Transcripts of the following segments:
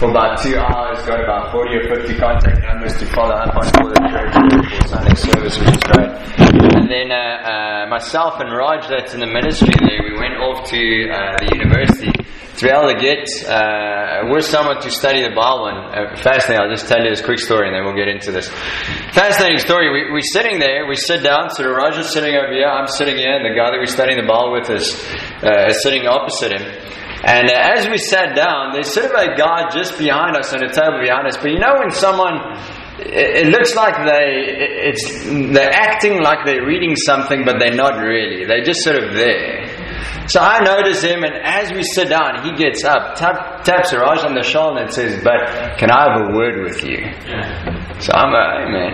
for about 2 hours, got about 40 or 50 contact numbers to follow up on for the church for Sunday service, which is great. And then myself and Raj, that's in the ministry there, we went off to the university to be able to get with someone to study the Bible. And fascinating, I'll just tell you this quick story and then we'll get into this. Fascinating story. We're sitting there, we sit down, so Raj is sitting over here, I'm sitting here, and the guy that we're studying the Bible with is sitting opposite him. And as we sat down, there's sort of a guy just behind us on a table behind us. But you know when someone, it looks like they're acting like they're reading something, but they're not really. They're just sort of there. So I notice him, and as we sit down, he gets up, taps Raj on the shoulder and says, "But can I have a word with you?" So I'm hey man,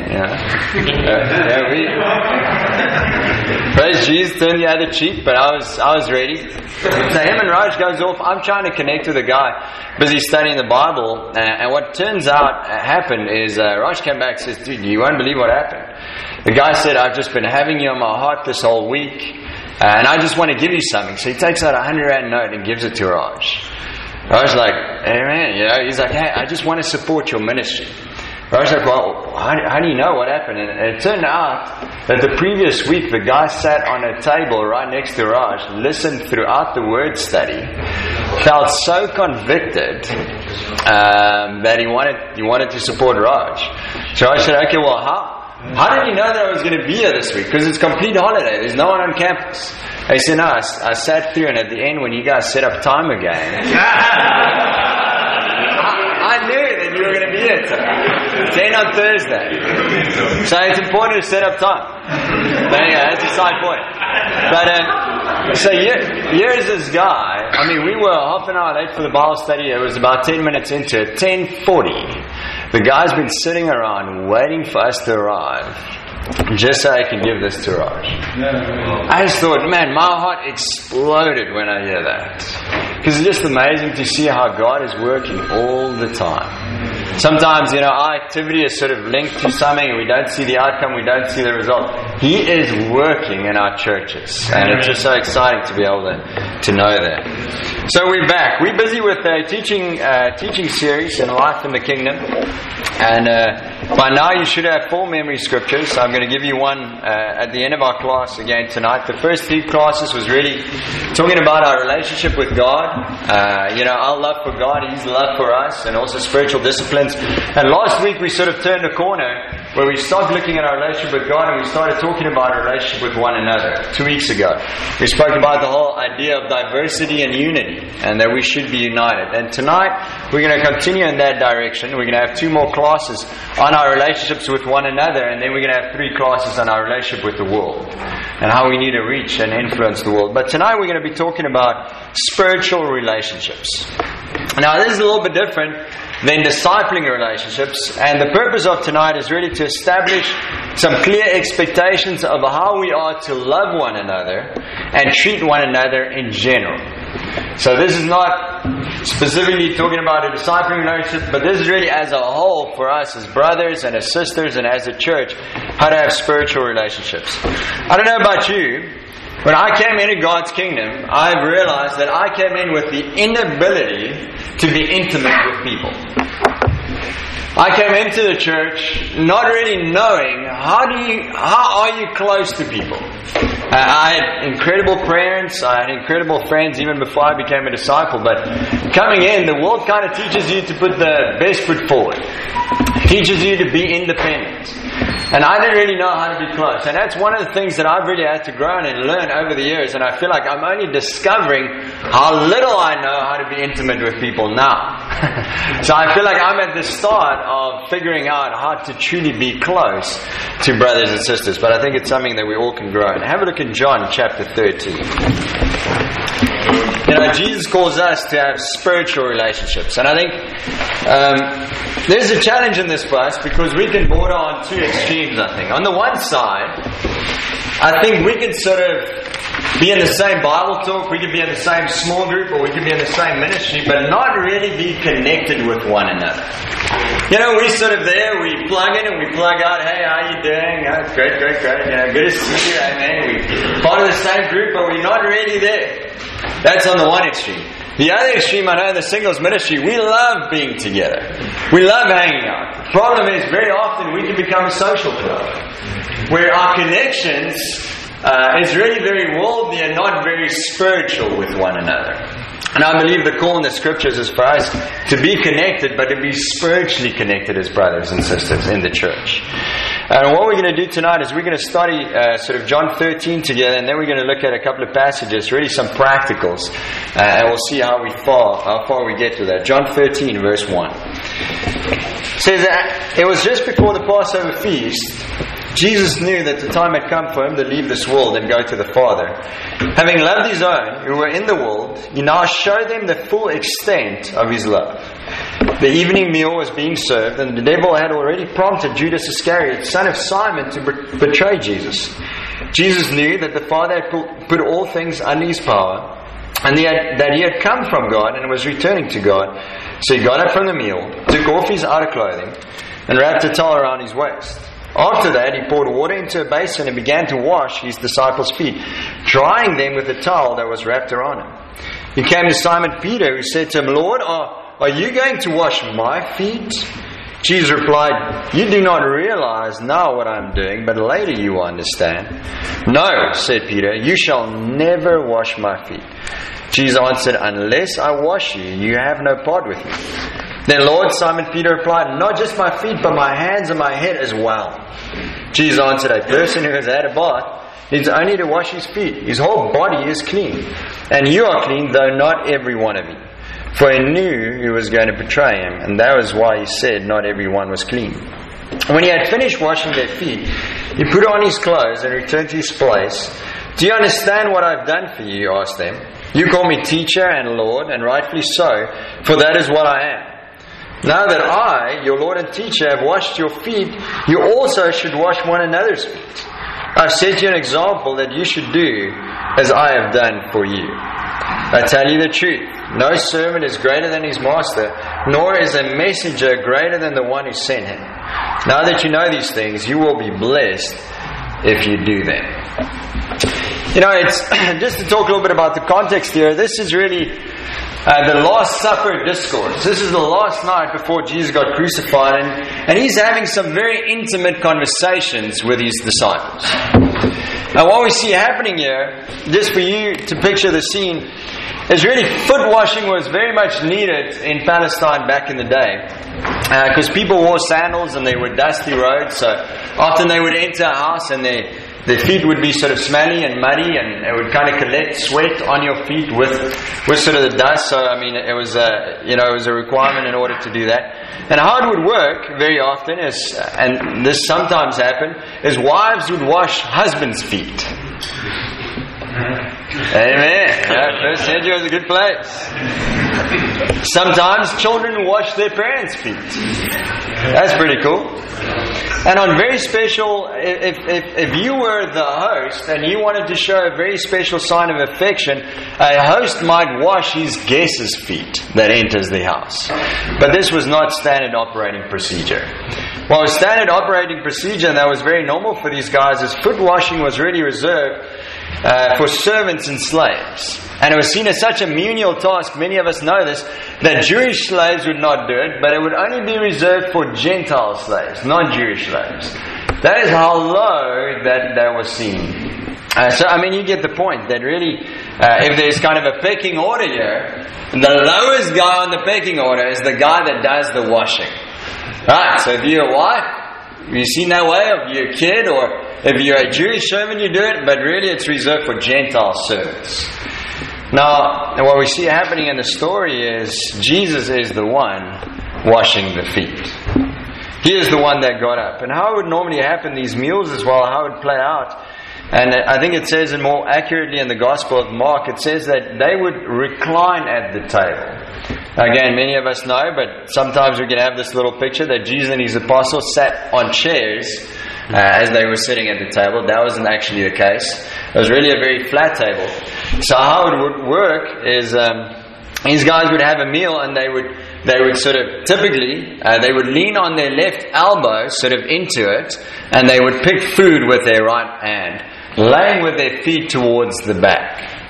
praise Jesus, turn the other cheek, but I was ready. So him and Raj goes off. I'm trying to connect with a guy busy studying the Bible, and what turns out happened is Raj came back and says, "Dude, you won't believe what happened." The guy said, "I've just been having you on my heart this whole week. And I just want to give you something." So he takes out a 100 Rand note and gives it to Raj. Raj's like, "Hey man," he's like, "Hey, I just want to support your ministry." Raj's like, "Well, how do you know what happened?" And it turned out that the previous week, the guy sat on a table right next to Raj, listened throughout the word study, felt so convicted that he wanted to support Raj. So Raj said, "Okay, well, how did you know that I was going to be here this week? Because it's complete holiday. There's no one on campus." He said, "No, I sat through, and at the end when you guys set up time again, I knew that you were going to be here today. 10 on Thursday. So it's important to set up time." But anyway, that's a side point. But so here's this guy. I mean, we were half an hour late for the Bible study. It was about 10 minutes into it. 10:40. The guy's been sitting around waiting for us to arrive just so I can give this to Raj. I just thought, man, my heart exploded when I hear that. Because it's just amazing to see how God is working all the time. Sometimes, our activity is sort of linked to something and we don't see the outcome, we don't see the result. He is working in our churches. And it's just so exciting to be able to know that. So we're back. We're busy with a teaching series in Life in the Kingdom. And by now you should have 4 memory scriptures. So I'm going to give you one at the end of our class again tonight. The first 3 classes was really talking about our relationship with God. Our love for God, His love for us, and also spiritual disciplines. And last week we sort of turned a corner where we stopped looking at our relationship with God and we started talking about our relationship with one another. 2 weeks ago we spoke about the whole idea of diversity and unity, and that we should be united. And tonight we're going to continue in that direction. We're going to have 2 more classes on our relationships with one another, and then we're going to have 3 classes on our relationship with the world and how we need to reach and influence the world. But tonight we're going to be talking about spiritual relationships. Now this is a little bit different than discipling relationships, and the purpose of tonight is really to establish some clear expectations of how we are to love one another and treat one another in general. So this is not specifically talking about a discipling relationship, but this is really as a whole for us as brothers and as sisters and as a church, how to have spiritual relationships. I don't know about you, when I came into God's kingdom, I've realized that I came in with the inability to be intimate with people. I came into the church not really knowing how are you close to people. I had incredible parents, I had incredible friends even before I became a disciple, but coming in, the world kind of teaches you to put the best foot forward. Teaches you to be independent. And I didn't really know how to be close. And that's one of the things that I've really had to grow and learn over the years. And I feel like I'm only discovering how little I know how to be intimate with people now. So I feel like I'm at the start of figuring out how to truly be close to brothers and sisters. But I think it's something that we all can grow in. Have a look in John chapter 13. Jesus calls us to have spiritual relationships. And I think there's a challenge in this for us because we can border on 2 extremes, I think. On the one side, I think we can sort of be in the same Bible talk, we could be in the same small group, or we could be in the same ministry, but not really be connected with one another. We're sort of there, we plug in and we plug out, hey, how you doing? Great. Good to see you, amen. We're part of the same group, but we're not really there. That's on the one extreme. The other extreme, I know in the singles ministry, we love being together. We love hanging out. The problem is, very often we can become a social club, where our connections is really very worldly and not very spiritual with one another. And I believe the call in the Scriptures is for us to be connected, but to be spiritually connected as brothers and sisters in the church. And what we're going to do tonight is we're going to study sort of John 13 together, and then we're going to look at a couple of passages, really some practicals, and we'll see how far we get with that. John 13, verse 1. It says that it was just before the Passover feast. Jesus knew that the time had come for him to leave this world and go to the Father. Having loved his own who were in the world, he now showed them the full extent of his love. The evening meal was being served, and the devil had already prompted Judas Iscariot, son of Simon, to betray Jesus. Jesus knew that the Father had put all things under his power, and that he had come from God and was returning to God. So he got up from the meal, took off his outer clothing, and wrapped a towel around his waist. After that, he poured water into a basin and began to wash his disciples' feet, drying them with a towel that was wrapped around him. He came to Simon Peter, who said to him, Lord, are you going to wash my feet? Jesus replied, you do not realize now what I am doing, but later you will understand. No, said Peter, you shall never wash my feet. Jesus answered, unless I wash you, you have no part with me. Then Lord, Simon Peter replied, not just my feet, but my hands and my head as well. Jesus answered, a person who has had a bath needs only to wash his feet. His whole body is clean. And you are clean, though not every one of you. For he knew who was going to betray him, and that was why he said not everyone was clean. When he had finished washing their feet, he put on his clothes and returned to his place. Do you understand what I've done for you? He asked them. You call me teacher and Lord, and rightfully so, for that is what I am. Now that I, your Lord and teacher, have washed your feet, you also should wash one another's feet. I've set you an example that you should do as I have done for you. I tell you the truth, no servant is greater than his master, nor is a messenger greater than the one who sent him. Now that you know these things, you will be blessed if you do them. You know, it's just to talk a little bit about the context here. This is really the Last Supper discourse. This is the last night before Jesus got crucified, and he's having some very intimate conversations with his disciples. Now, what we see happening here, just for you to picture the scene, is really foot washing was very much needed in Palestine back in the day, because people wore sandals and they were dusty roads. So often they would enter a house and their feet would be sort of smelly and muddy, and it would kind of collect sweat on your feet with sort of the dust. So I mean, it was a requirement in order to do that. And how it would work very often is, and this sometimes happened, is wives would wash husbands' feet. Amen. First century was a good place. Sometimes children wash their parents' feet. That's pretty cool. And on very special, if you were the host and you wanted to show a very special sign of affection, a host might wash his guest's feet that enters the house. But this was not standard operating procedure. What was standard operating procedure, and that was very normal for these guys, is foot washing was really reserved for servants and slaves. And it was seen as such a menial task, many of us know this, that Jewish slaves would not do it, but it would only be reserved for Gentile slaves, non-Jewish slaves. That is how low that was seen. So, I mean, you get the point, that really, if there's kind of a pecking order here, the lowest guy on the pecking order is the guy that does the washing. Right, so if you're a wife, you've seen that way, if you're a kid, or if you're a Jewish servant, you do it, but really it's reserved for Gentile servants. Now, what we see happening in the story is Jesus is the one washing the feet. He is the one that got up. And how it would normally happen, these meals as well, how it would play out. And I think it says, and more accurately in the Gospel of Mark, it says that they would recline at the table. Again, many of us know, but sometimes we can have this little picture that Jesus and his apostles sat on chairs as they were sitting at the table. That wasn't actually the case. It was really a very flat table. So how it would work is these guys would have a meal, and they would sort of typically they would lean on their left elbow sort of into it, and they would pick food with their right hand, laying with their feet towards the back.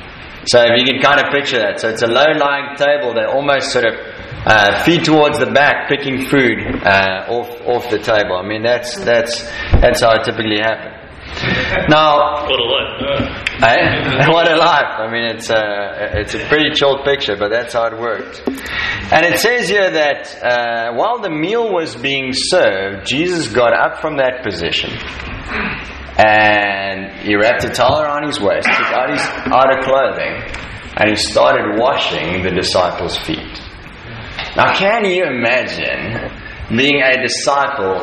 So if you can kind of picture that. So it's a low-lying table. They're almost sort of feet towards the back, picking food off the table. I mean, that's how it typically happens. Now, What a life. what a life! I mean, it's a pretty chilled picture, but that's how it worked. And it says here that while the meal was being served, Jesus got up from that position, and he wrapped a towel around his waist, took out his outer clothing, and he started washing the disciples' feet. Now, can you imagine being a disciple,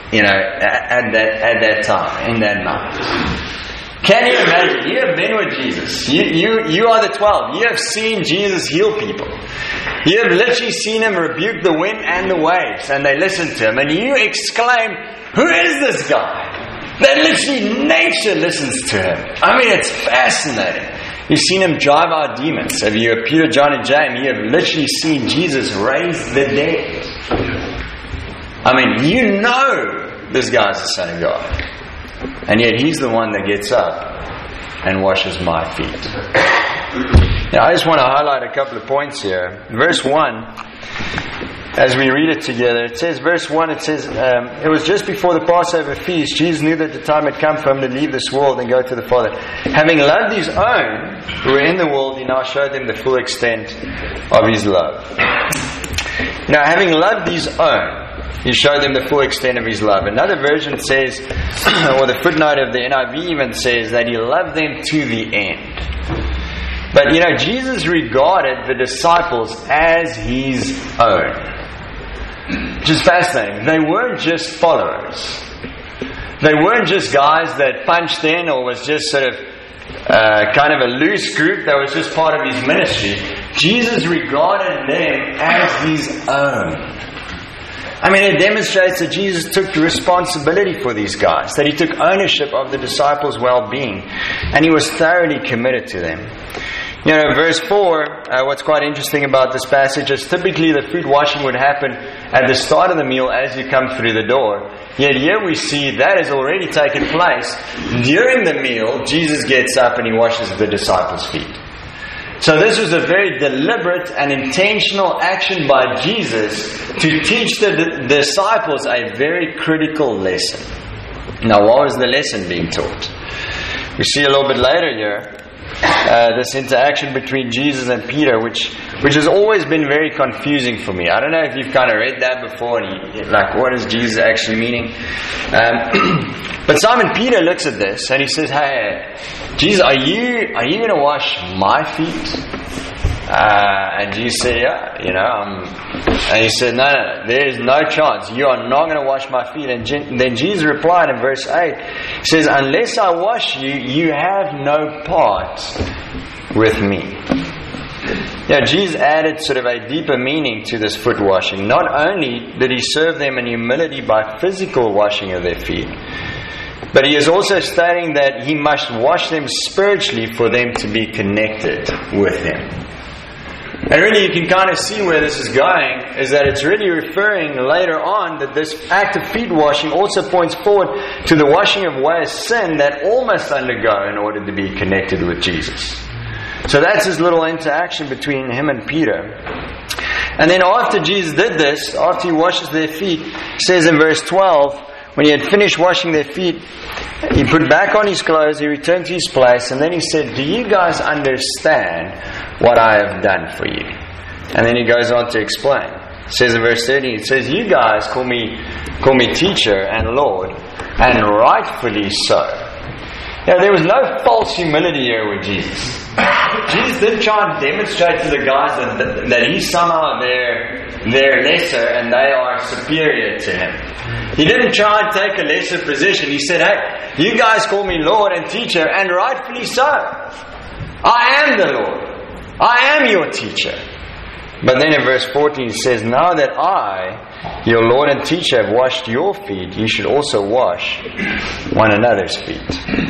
at that time, in that night? Can you imagine? You have been with Jesus. You are the 12. You have seen Jesus heal people. You have literally seen Him rebuke the wind and the waves, and they listen to Him. And you exclaim, "Who is this guy?" That literally nature listens to Him. I mean, it's fascinating. You've seen Him drive out demons. If you are Peter, John, and James, you have literally seen Jesus raise the dead. I mean, you know this guy's the Son of God. And yet He's the one that gets up and washes my feet. Now, I just want to highlight a couple of points here. Verse 1, as we read it together, it says, verse 1, it says, it was just before the Passover feast. Jesus knew that the time had come for Him to leave this world and go to the Father. Having loved His own who were in the world, He now showed them the full extent of His love. Now, having loved His own, He showed them the full extent of His love. Another version says, or the footnote of the NIV even says, that He loved them to the end. But Jesus regarded the disciples as His own. Which is fascinating. They weren't just followers. They weren't just guys that punched in or was just sort of kind of a loose group that was just part of His ministry. Jesus regarded them as His own. I mean, it demonstrates that Jesus took responsibility for these guys, that He took ownership of the disciples' well-being, and He was thoroughly committed to them. Verse 4, what's quite interesting about this passage is typically the feet washing would happen at the start of the meal as you come through the door. Yet here we see that has already taken place. During the meal, Jesus gets up and He washes the disciples' feet. So this was a very deliberate and intentional action by Jesus to teach the disciples a very critical lesson. Now, what was the lesson being taught? We see a little bit later here this interaction between Jesus and Peter, which has always been very confusing for me. I don't know if you've kind of read that before and you're like, what is Jesus actually meaning? But Simon Peter looks at this and he says, "Hey, Jesus, are you going to wash my feet?" And Jesus said, "Yeah, and He said, no, there is no chance. You are not going to wash my feet." And then Jesus replied in verse 8, He says, "Unless I wash you, you have no part with me." Jesus added sort of a deeper meaning to this foot washing. Not only did He serve them in humility by physical washing of their feet, but He is also stating that He must wash them spiritually for them to be connected with Him. And really, you can kind of see where this is going, is that it's really referring later on that this act of feet washing also points forward to the washing of away sin that all must undergo in order to be connected with Jesus. So that's this little interaction between Him and Peter. And then after Jesus did this, after He washes their feet, it says in verse 12, when He had finished washing their feet, He put back on His clothes, He returned to His place, and then He said, "Do you guys understand what I have done for you?" And then He goes on to explain. It says in verse 13, it says, "You guys call me teacher and Lord, and rightfully so." There was no false humility here with Jesus. Jesus didn't try and demonstrate to the guys that He's somehow they're lesser and they are superior to Him. He didn't try and take a lesser position. He said, "Hey, you guys call me Lord and teacher, and rightfully so. I am the Lord. I am your teacher." But then in verse 14 it says, "Now that I, your Lord and teacher, have washed your feet, you should also wash one another's feet."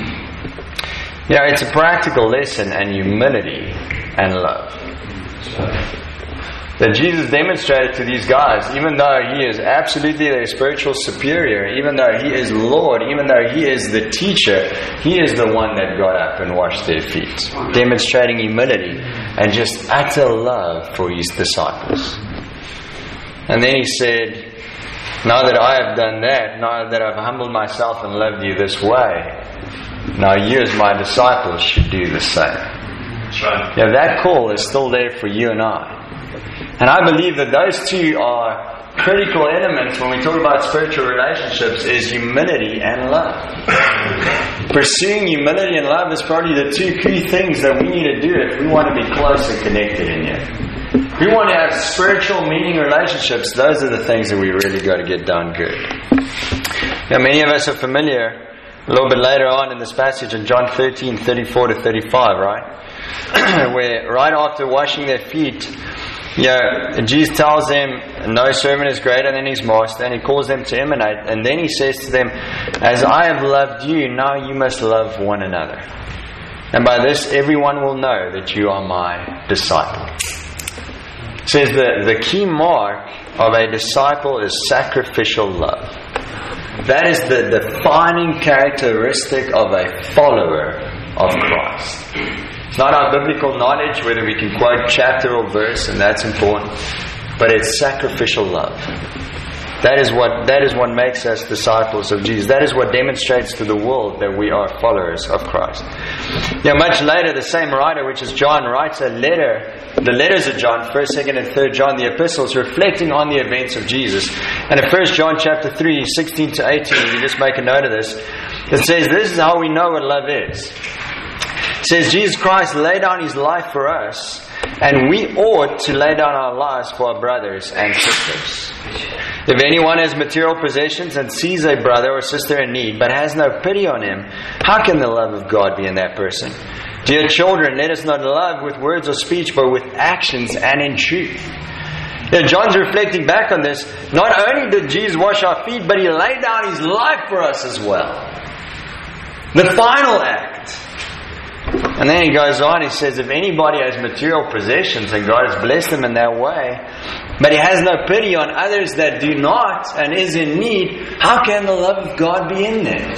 It's a practical lesson in humility and love. that Jesus demonstrated to these guys, even though He is absolutely their spiritual superior, even though He is Lord, even though He is the teacher, He is the one that got up and washed their feet, demonstrating humility and just utter love for His disciples. And then He said, now that I have done that, now that I've humbled myself and loved you this way, now you as my disciples should do the same. That's right. Yeah, that call is still there for you and I. And I believe that those two are critical elements when we talk about spiritual relationships, is humility and love. Pursuing humility and love is probably the two key things that we need to do if we want to be close and connected in here. If we want to have spiritual meaning relationships, those are the things that we really got to get done good. Now, many of us are familiar a little bit later on in this passage in John 13, 34 to 35, right? Where right after washing their feet, Jesus tells them, no servant is greater than his master, and He calls them to imitate. And then He says to them, as I have loved you, now you must love one another. And by this everyone will know that you are my disciple. It says the key mark of a disciple is sacrificial love. That is the defining characteristic of a follower of Christ. It's not our biblical knowledge, whether we can quote chapter or verse, and that's important, but it's sacrificial love. That is what makes us disciples of Jesus. That is what demonstrates to the world that we are followers of Christ. Much later, the same writer, which is John, writes a letter, the letters of John, 1st, 2nd, and 3rd John, the epistles, reflecting on the events of Jesus. And in 1 John chapter 3, 16 to 18, you just make a note of this, it says, this is how we know what love is. It says, Jesus Christ laid down His life for us, and we ought to lay down our lives for our brothers and sisters. If anyone has material possessions and sees a brother or sister in need, but has no pity on him, how can the love of God be in that person? Dear children, let us not love with words or speech, but with actions and in truth. John's reflecting back on this. Not only did Jesus wash our feet, but He laid down His life for us as well. The final act. And then he goes on, he says, if anybody has material possessions and God has blessed them in that way, but he has no pity on others that do not and is in need, how can the love of God be in them?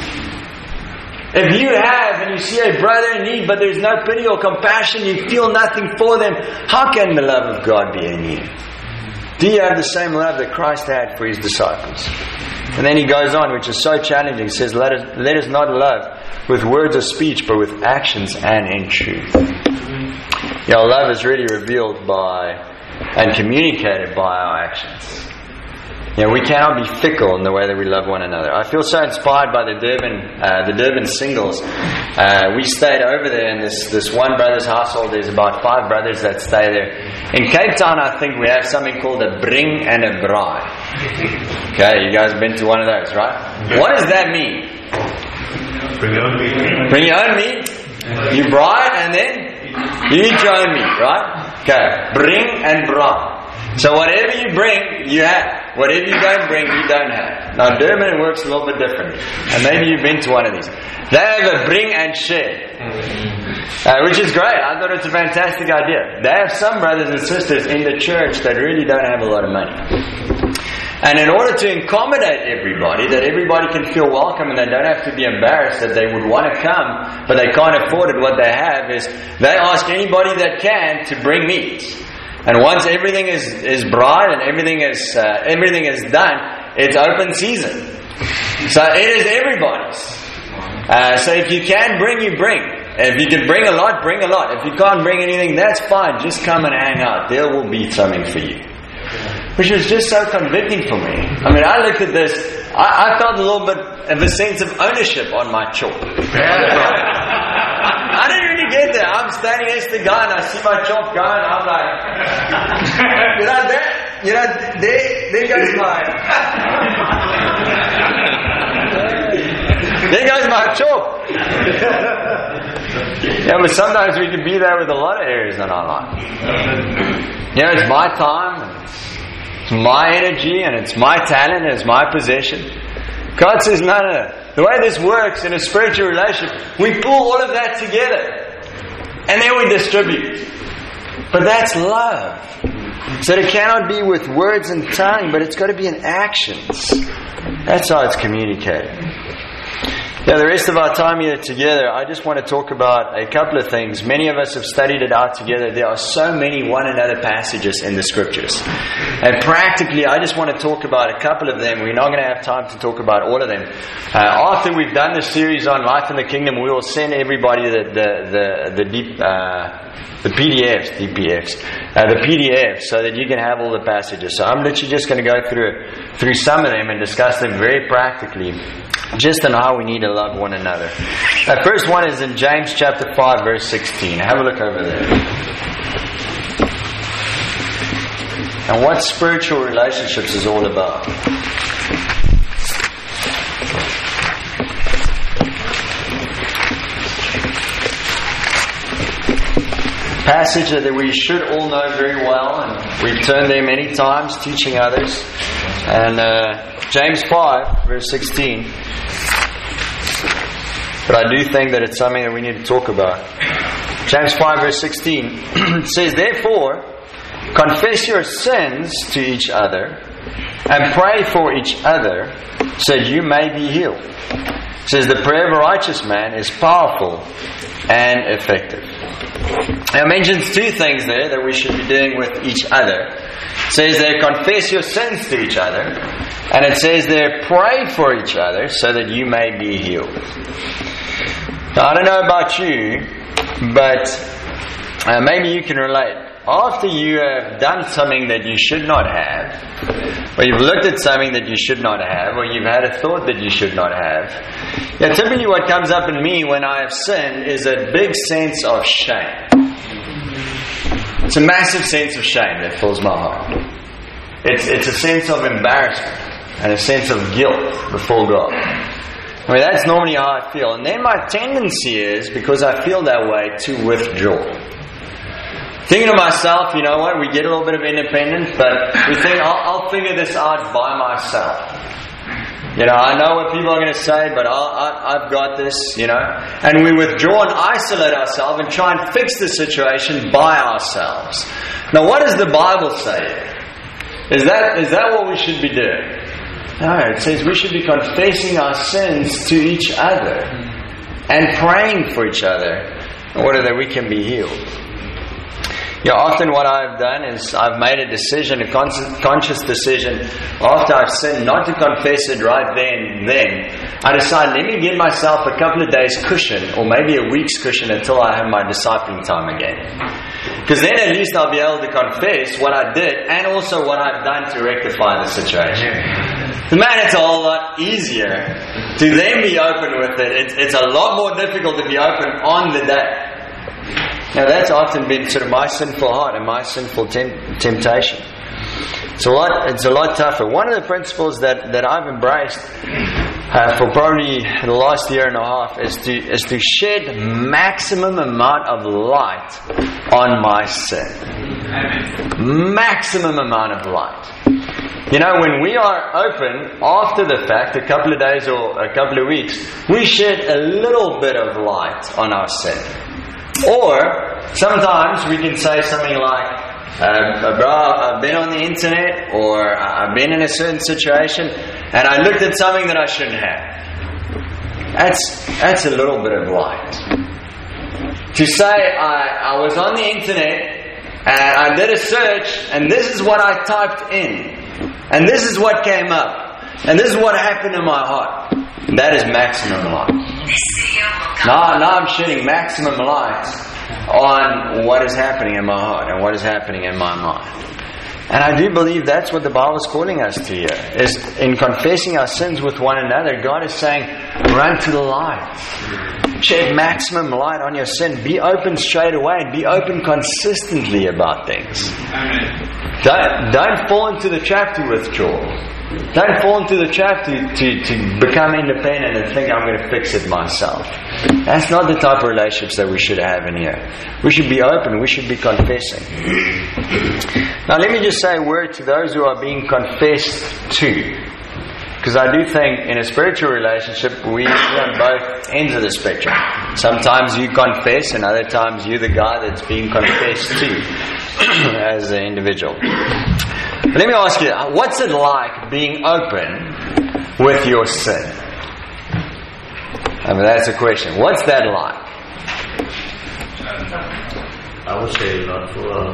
If you have and you see a brother in need, but there's no pity or compassion, you feel nothing for them, how can the love of God be in you? Do you have the same love that Christ had for His disciples? And then he goes on, which is so challenging. He says, let us not love with words of speech, but with actions and in truth. Love is really revealed by and communicated by our actions. We cannot be fickle in the way that we love one another. I feel so inspired by the Durban singles. We stayed over there in this one brother's household. There's about 5 brothers that stay there. In Cape Town, I think we have something called a bring and a braai. Okay, you guys have been to one of those, right? What does that mean? Bring your own meat. Bring your own meat. You braai and then you eat your own meat, right? Okay, bring and braai. So whatever you bring, you have. Whatever you don't bring, you don't have. Now Durban works a little bit different. And maybe you've been to one of these. They have a bring and share. Which is great. I thought it's a fantastic idea. They have some brothers and sisters in the church that really don't have a lot of money. And in order to accommodate everybody, that everybody can feel welcome and they don't have to be embarrassed that they would want to come, but they can't afford it, what they have is they ask anybody that can to bring meat. And once everything is brought and everything is done, it's open season. So it is everybody's. So if you can bring, you bring. If you can bring a lot, bring a lot. If you can't bring anything, that's fine. Just come and hang out. There will be something for you. Which was just so convicting for me. I mean, I looked at this, I felt a little bit of a sense of ownership on my chop. I didn't really get there. I'm standing next to the guy and I see my chop going. I'm like, there goes my chop. But sometimes we can be there with a lot of areas in our life. It's my time, it's my energy, and it's my talent, and it's my possession. God says, no. The way this works in a spiritual relationship, we pull all of that together. And then we distribute. But that's love. So it cannot be with words and tongue, but it's got to be in actions. That's how it's communicated. Now, the rest of our time here together, I just want to talk about a couple of things. Many of us have studied it out together. There are so many one another passages in the Scriptures. And practically, I just want to talk about a couple of them. We're not going to have time to talk about all of them. After we've done the series on Life in the Kingdom, we will send everybody the PDF, so that you can have all the passages. So I'm literally just going to go through some of them and discuss them very practically, just on how we need to love one another. The first one is in James chapter 5, verse 16. Have a look over there. And what spiritual relationships is all about. Passage that we should all know very well, and we've turned there many times teaching others. And James 5 verse 16. But I do think that it's something that we need to talk about. James 5 verse 16 says, "Therefore, confess your sins to each other and pray for each other so that you may be healed." It says, "The prayer of a righteous man is powerful and effective." Now it mentions two things there that we should be doing with each other. It says there, confess your sins to each other. And it says there, pray for each other so that you may be healed. Now I don't know about you, but maybe you can relate. After you have done something that you should not have, or you've looked at something that you should not have, or you've had a thought that you should not have, typically what comes up in me when I have sinned is a big sense of shame. It's a massive sense of shame that fills my heart. It's a sense of embarrassment and a sense of guilt before God. I mean, that's normally how I feel. And then my tendency is, because I feel that way, to withdraw. Thinking to myself, you know what, we get a little bit of independence, but we think, I'll figure this out by myself. You know, I know what people are going to say, but I've got this, you know. And we withdraw and isolate ourselves and try and fix the situation by ourselves. Now, what does the Bible say? Is that what we should be doing? No, it says we should be confessing our sins to each other and praying for each other in order that we can be healed. You know, often what I've done is I've made a decision, a conscious decision, after I've sinned, not to confess it right then. I decide, let me give myself a couple of days cushion, or maybe a week's cushion, until I have my discipling time again. Because then at least I'll be able to confess what I did, and also what I've done to rectify the situation. Man, it's a whole lot easier to then be open with it. It's a lot more difficult to be open on the day. Now that's often been sort of my sinful heart and my sinful temptation. It's a lot tougher. One of the principles that I've embraced for probably the last year and a half is to shed maximum amount of light on my sin. Maximum amount of light. You know, when we are open after the fact, a couple of days or a couple of weeks, we shed a little bit of light on our sin. Or sometimes we can say something like, bro, I've been on the internet, or I've been in a certain situation and I looked at something that I shouldn't have. That's a little bit of light. To say I was on the internet and I did a search and this is what I typed in and this is what came up and this is what happened in my heart. That is maximum light. Now I'm shedding maximum light on what is happening in my heart and what is happening in my mind. And I do believe that's what the Bible is calling us to here. Is in confessing our sins with one another, God is saying, run to the light. Shed maximum light on your sin. Be open straight away and be open consistently about things. Don't fall into the trap to withdraw. Don't fall into the trap to become independent and think I'm going to fix it myself. That's not the type of relationships that we should have in here. We should be open. We should be confessing. Now let me just say a word to those who are being confessed to. Because I do think in a spiritual relationship, we on both ends of the spectrum. Sometimes you confess and other times you're the guy that's being confessed to. as an individual. Let me ask you, what's it like being open with your sin? I mean, that's a question. What's that like? I would say not full. I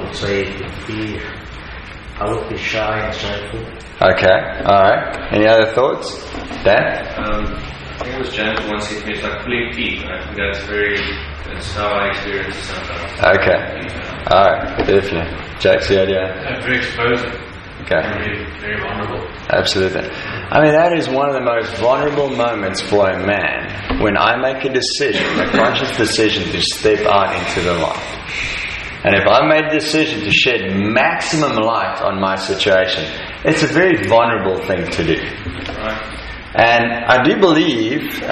would be shy and shameful. Okay, alright. Any other thoughts? Dan? I think it was gentle once he finished, like pulling teeth. I think that's how I experience it sometimes. Okay. Alright, definitely. Jack's the idea? Very exposing. Okay. Very vulnerable. Absolutely. I mean, that is one of the most vulnerable moments for a man when I make a decision, a conscious decision to step out into the light. And if I made a decision to shed maximum light on my situation, it's a very vulnerable thing to do. Right. And I do believe,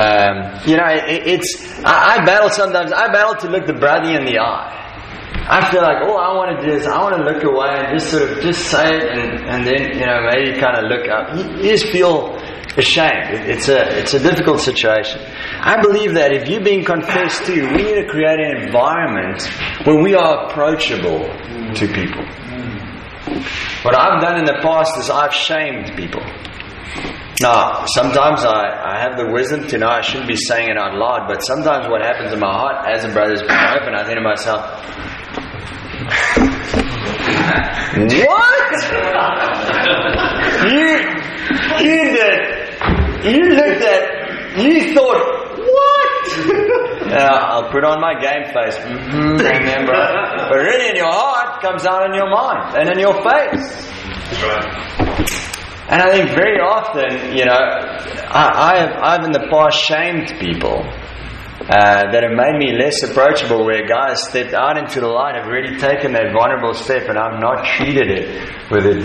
I battle sometimes. I battle to look the brother in the eye. I feel like all I want to do is I want to look away and just say it and then, maybe kind of look up. You just feel ashamed. It's a difficult situation. I believe that if you're being confessed to, we need to create an environment where we are approachable to people. What I've done in the past is I've shamed people. Now, sometimes I have the wisdom to know I shouldn't be saying it out loud, but sometimes what happens in my heart as a brother's being open, I think to myself, what? You thought, what? I'll put on my game face. Remember. But really in your heart comes out in your mind and in your face. And I think very often, I've in the past shamed people that have made me less approachable, where guys stepped out into the light, have really taken that vulnerable step, and I've not treated it with the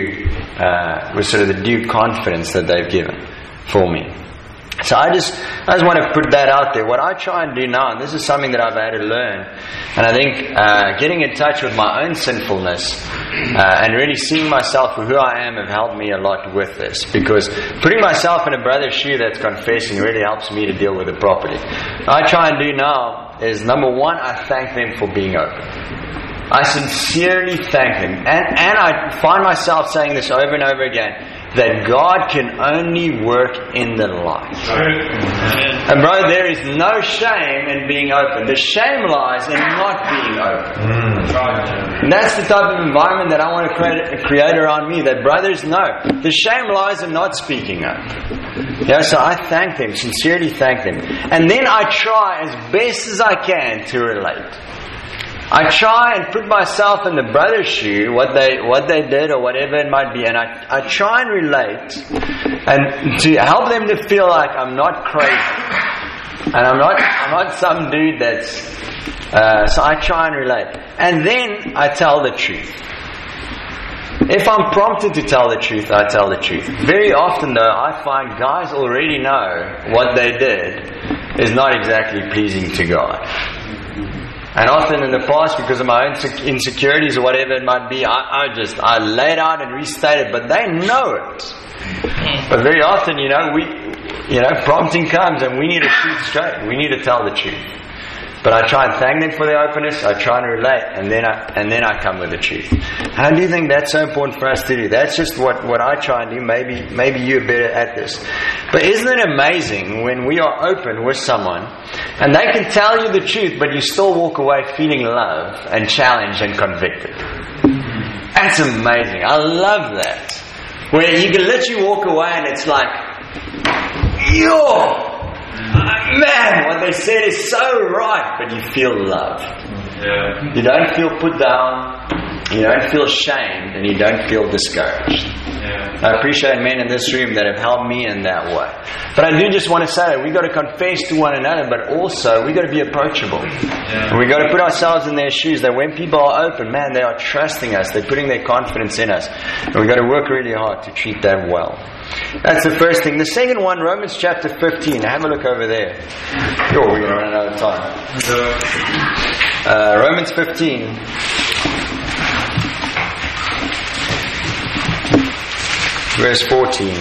due confidence that they've given for me. So I just want to put that out there. What I try and do now, and this is something that I've had to learn, and I think getting in touch with my own sinfulness and really seeing myself for who I am have helped me a lot with this. Because putting myself in a brother's shoe that's confessing really helps me to deal with it properly. What I try and do now is, number one, I thank them for being open. I sincerely thank them. And I find myself saying this over and over again, that God can only work in the light. And bro, there is no shame in being open. The shame lies in not being open. And that's the type of environment that I want to create around me, that brothers know. The shame lies in not speaking up. So I thank them, sincerely thank them. And then I try as best as I can to relate. I try and put myself in the brother's shoe, what they did or whatever it might be, and I try and relate and to help them to feel like I'm not crazy and I'm not some dude that's. So I try and relate, and then I tell the truth. If I'm prompted to tell the truth, I tell the truth. Very often, though, I find guys already know what they did is not exactly pleasing to God. And often in the past, because of my own insecurities or whatever it might be, I lay it out and restate it, but they know it. But very often, prompting comes and we need to shoot straight. We need to tell the truth. But I try and thank them for their openness. I try and relate, and then I come with the truth. And I do think that's so important for us to do. That's just what I try and do. Maybe you're better at this. But isn't it amazing when we are open with someone, and they can tell you the truth, but you still walk away feeling loved and challenged and convicted? That's amazing. I love that. Where you can literally walk away and it's like, man, what they said is so right, but you feel loved. Yeah. You don't feel put down, you don't feel shamed, and you don't feel discouraged. Yeah. I appreciate men in this room that have helped me in that way. But I do just want to say that we've got to confess to one another, but also we've got to be approachable. Yeah. And we've got to put ourselves in their shoes, that when people are open, man, they are trusting us, they're putting their confidence in us. And we've got to work really hard to treat them well. That's the first thing. The second one, Romans chapter 15. Have a look over there. We're going to run out of time. Romans 15. Verse 14.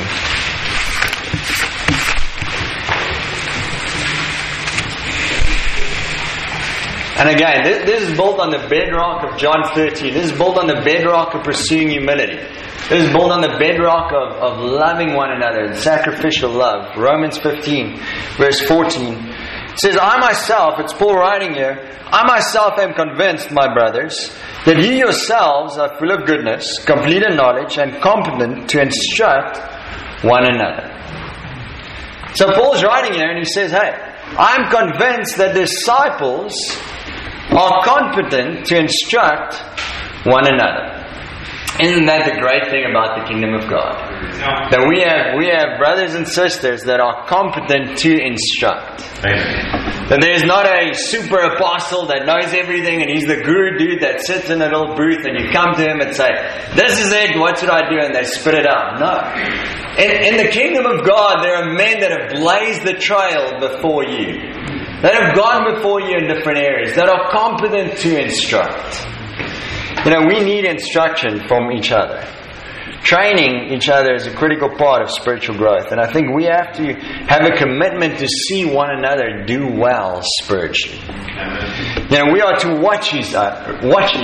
And again, this is built on the bedrock of John 13. This is built on the bedrock of pursuing humility. This is built on the bedrock of loving one another and sacrificial love. Romans 15, verse 14. It says, I myself, it's Paul writing here, I myself am convinced, my brothers, that you yourselves are full of goodness, complete in knowledge, and competent to instruct one another. So Paul's writing here and he says, hey, I'm convinced that disciples are competent to instruct one another. Isn't that the great thing about the kingdom of God? That we have brothers and sisters that are competent to instruct. That there's not a super apostle that knows everything and he's the guru dude that sits in a little booth and you come to him and say, this is it, what should I do? And they spit it out. No. In the kingdom of God, there are men that have blazed the trail before you. That have gone before you in different areas. That are competent to instruct. We need instruction from each other. Training each other is a critical part of spiritual growth. And I think we have to have a commitment to see one another do well spiritually. We are to watch each other.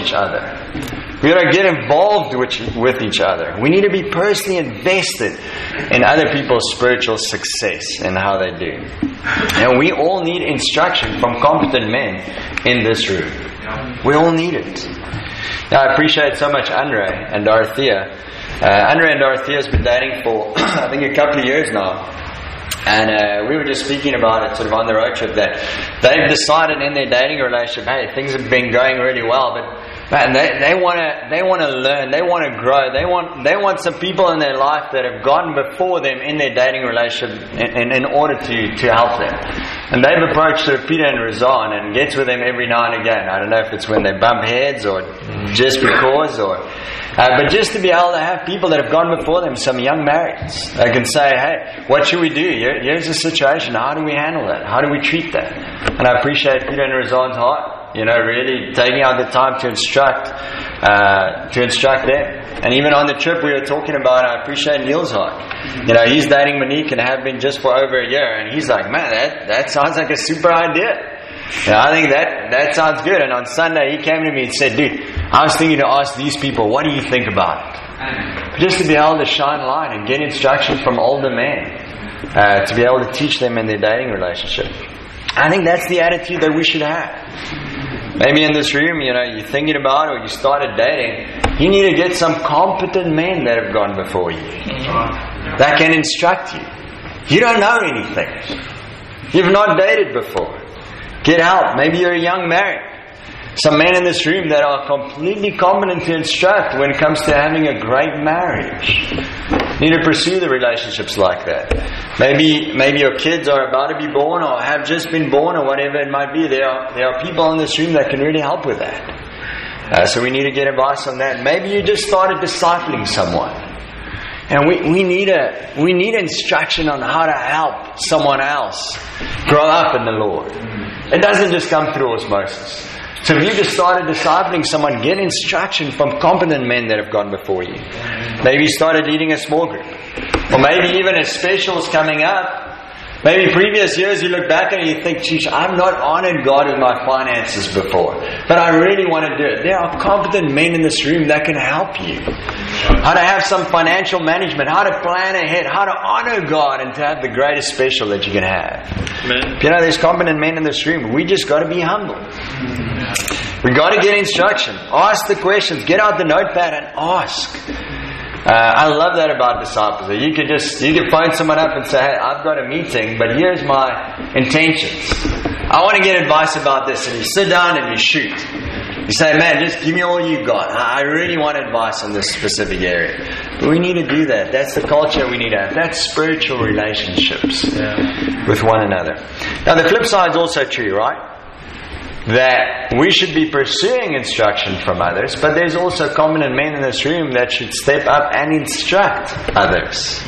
We are to get involved with each other. We need to be personally invested in other people's spiritual success and how they do. And we all need instruction from competent men in this room. We all need it. Now, I appreciate so much Andre and Dorothea. Andre and Dorothea has been dating for, I think, a couple of years now. And we were just speaking about it sort of on the road trip that they've decided in their dating relationship, hey, things have been going really well, but man, they want to learn, they want to grow, they want some people in their life that have gone before them in their dating relationship in order to help them. And they've approached sort of Peter and Razan and gets with them every now and again. I don't know if it's when they bump heads or just because but just to be able to have people that have gone before them, some young marrieds, they can say, hey, what should we do? Here's the situation. How do we handle that? How do we treat that? And I appreciate Peter and Razan's heart, really taking out the time to instruct them. And even on the trip we were talking about, I appreciate Neil's heart. He's dating Monique and have been just for over a year. And he's like, man, that sounds like a super idea. I think that sounds good. And on Sunday he came to me and said, dude, I was thinking to ask these people, what do you think about it? Just to be able to shine light and get instruction from older men, to be able to teach them in their dating relationship. I think that's the attitude that we should have. Maybe in this room, you're thinking about or you started dating, you need to get some competent men that have gone before you, that can instruct you. You don't know anything. You've not dated before. Get help. Maybe you're a young married. Some men in this room that are completely competent to instruct when it comes to having a great marriage. You need to pursue the relationships like that. Maybe your kids are about to be born or have just been born or whatever it might be. There are people in this room that can really help with that. So we need to get advice on that. Maybe you just started discipling someone. And we need instruction on how to help someone else grow up in the Lord. It doesn't just come through osmosis. So if you just started discipling someone, get instruction from competent men that have gone before you. Maybe you started leading a small group. Or maybe even as specials coming up. Maybe previous years you look back and you think, geez, I've not honored God with my finances before. But I really want to do it. There are competent men in this room that can help you. How to have some financial management. How to plan ahead. How to honor God and to have the greatest special that you can have. Amen. There's competent men in this room. We just got to be humble. We got to get instruction. Ask the questions. Get out the notepad and ask. I love that about disciples. You can phone someone up and say, hey, I've got a meeting, but here's my intentions. I want to get advice about this. And you sit down and you shoot. You say, man, just give me all you got. I really want advice on this specific area. But we need to do that. That's the culture we need to have. That's spiritual relationships with one another. Now the flip side is also true, right? That we should be pursuing instruction from others, but there's also competent men in this room that should step up and instruct others.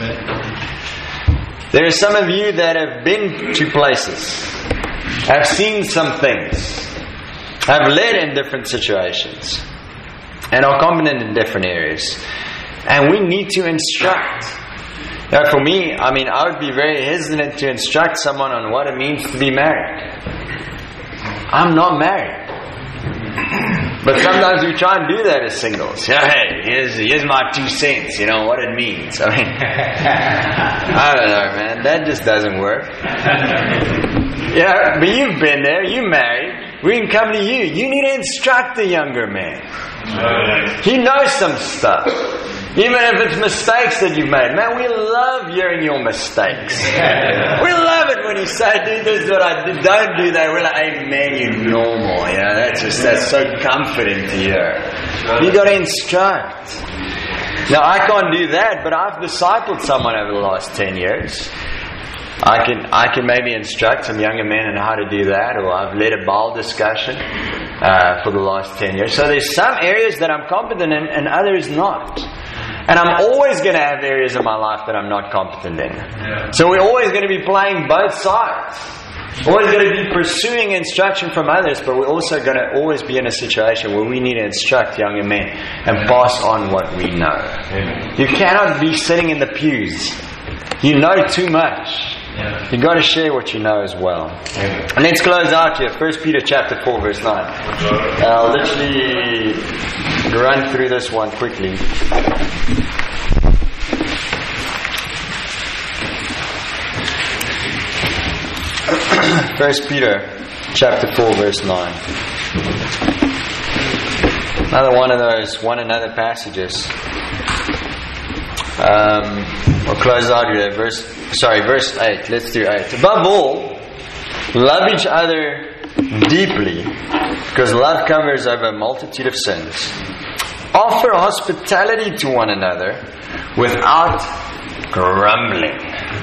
There are some of you that have been to places, have seen some things, have led in different situations, and are competent in different areas. And we need to instruct. Now for me, I would be very hesitant to instruct someone on what it means to be married. I'm not married. But sometimes we try and do that as singles. Hey, here's my 2 cents, what it means. I mean, I don't know, man. That just doesn't work. But you've been there. You married. We can come to you. You need to instruct the younger man. He knows some stuff. Even if it's mistakes that you've made. Man, we love hearing your mistakes. We love it when you say, dude, this is what I did. Don't do that. We're like, amen, you're normal. That's so comforting to hear. You got to instruct. Now, I can't do that, but I've discipled someone over the last 10 years. I can maybe instruct some younger men on how to do that, or I've led a Baal discussion for the last 10 years. So there's some areas that I'm competent in and others not. And I'm always going to have areas of my life that I'm not competent in. Yeah. So we're always going to be playing both sides. Always going to be pursuing instruction from others, but we're also going to always be in a situation where we need to instruct younger men and pass on what we know. Amen. You cannot be sitting in the pews. You know too much. Yeah. You've got to share what you know as well. Amen. And let's close out here. 1 Peter chapter 4 verse 9. I'll literally run through this one quickly. 1 Peter chapter 4 verse 9. Another one of those one another passages. We'll close out here. Verse 8. Let's do 8. Above all, love each other deeply, because love covers over a multitude of sins. Offer hospitality to one another without grumbling.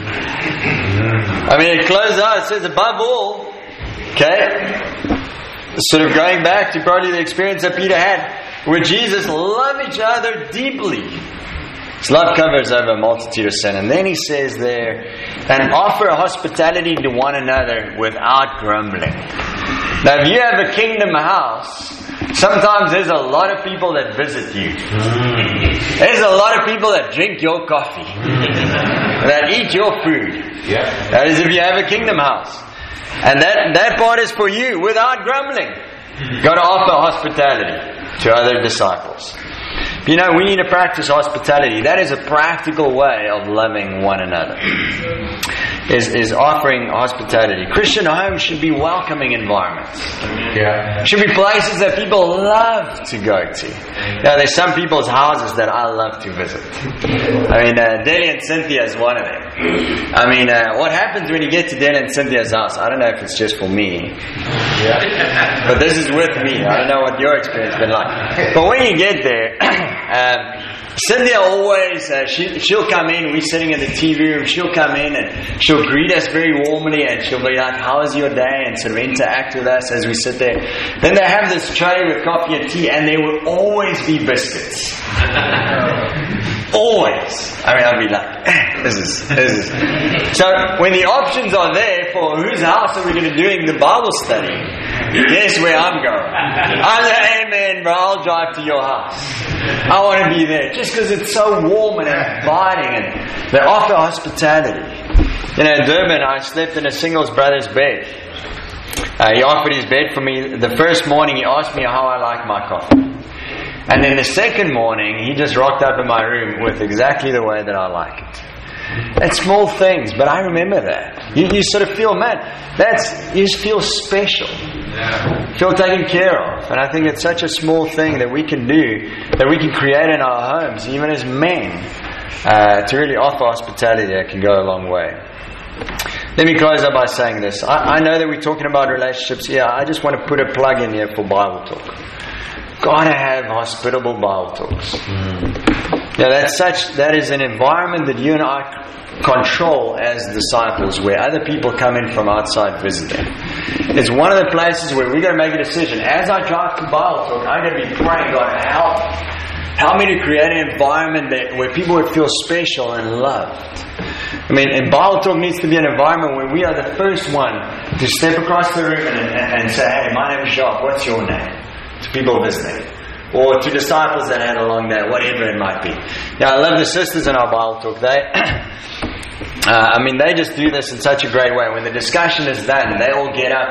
I mean, it closes out. It says, above all, okay, sort of going back to probably the experience that Peter had with Jesus, love each other deeply. His love covers over a multitude of sin. And then he says there, and offer hospitality to one another without grumbling. Now, if you have a kingdom house, sometimes there's a lot of people that visit you. There's a lot of people that drink your coffee, that eat your food. That is if you have a kingdom house. And that part is for you without grumbling. You've got to offer hospitality to other disciples. We need to practice hospitality. That is a practical way of loving one another. Is offering hospitality. Christian homes should be welcoming environments. Yeah. Should be places that people love to go to. Now, there's some people's houses that I love to visit. I mean, Deli and Cynthia is one of them. I mean, what happens when you get to Deli and Cynthia's house? I don't know if it's just for me. Yeah. But this is with me. I don't know what your experience has been like. But when you get there, Cynthia always, she'll come in, we're sitting in the TV room, she'll come in and she'll greet us very warmly and she'll be like, how is your day? And sort of interact with us as we sit there. Then they have this tray with coffee and tea and there will always be biscuits. Always. I mean, I'll be like, this is. So when the options are there for whose house are we going to be doing the Bible study, guess where I'm going? I'm like, amen, bro, I'll drive to your house. I want to be there. Just because it's so warm and inviting and they offer hospitality. In Durban, I slept in a singles brother's bed. He offered his bed for me. The first morning, he asked me how I like my coffee. And then the second morning, he just rocked up in my room with exactly the way that I like it. It's small things, but I remember that. You sort of feel, man, you just feel special. Feel taken care of. And I think it's such a small thing that we can do, that we can create in our homes, even as men, to really offer hospitality that can go a long way. Let me close up by saying this. I know that we're talking about relationships here. I just want to put a plug in here for Bible talk. Gotta have hospitable Bible talks. Now that is an environment that you and I control as disciples, where other people come in from outside visiting. It's one of the places where we're going to make a decision. As I drive to Bible talk, I'm going to be praying, God, help me to create an environment where people would feel special and loved. I mean, and Bible talk needs to be an environment where we are the first one to step across the room and say, hey, my name is Jacques, what's your name? To people visiting. Or to disciples that had a long day, whatever it might be. Now, I love the sisters in our Bible talk. They just do this in such a great way. When the discussion is done, they all get up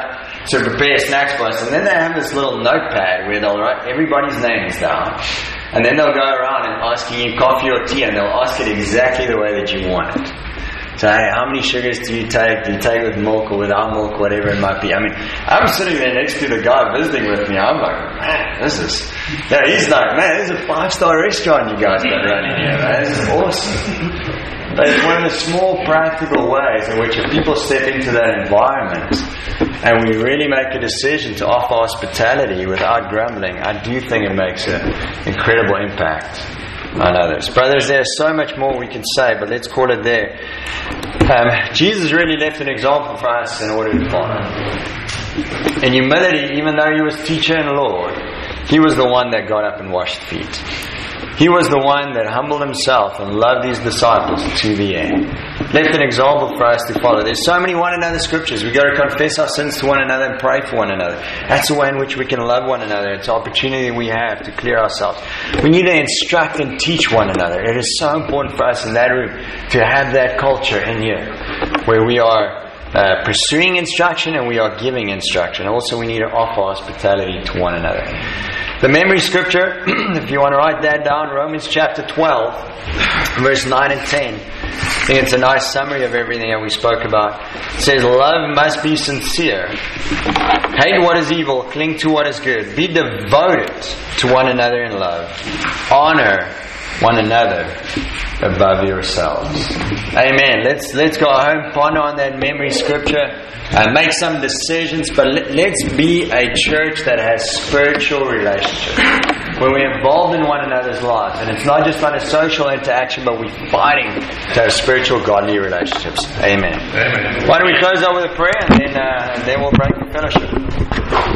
to prepare snacks for us. And then they have this little notepad where they'll write everybody's names down. And then they'll go around and asking you coffee or tea, and they'll ask it exactly the way that you want it. So, hey, how many sugars do you take? Do you take with milk or without milk, whatever it might be? I mean, I'm sitting there next to the guy visiting with me. I'm like, man, he's like, man, this is a 5-star restaurant you guys got running here, man. This is awesome. But it's one of the small practical ways in which if people step into that environment and we really make a decision to offer hospitality without grumbling, I do think it makes an incredible impact on others. Brothers, there's so much more we can say, but let's call it there. Jesus really left an example for us in order to follow. In humility, even though he was teacher and Lord, he was the one that got up and washed feet. He was the one that humbled himself and loved his disciples to the end. Left an example for us to follow. There's so many one another scriptures. We've got to confess our sins to one another and pray for one another. That's the way in which we can love one another. It's an opportunity we have to clear ourselves. We need to instruct and teach one another. It is so important for us in that room to have that culture in here where we are pursuing instruction and we are giving instruction. Also, we need to offer hospitality to one another. The memory scripture, if you want to write that down, Romans chapter 12, verse 9 and 10. I think it's a nice summary of everything that we spoke about. It says, love must be sincere. Hate what is evil, cling to what is good. Be devoted to one another in love. Honor one another above yourselves. Amen. Let's go home, ponder on that memory scripture, make some decisions, but let's be a church that has spiritual relationships, where we're involved in one another's lives, and it's not just on a social interaction, but we're fighting to have spiritual, godly relationships. Amen. Amen. Why don't we close out with a prayer, and then we'll break for fellowship.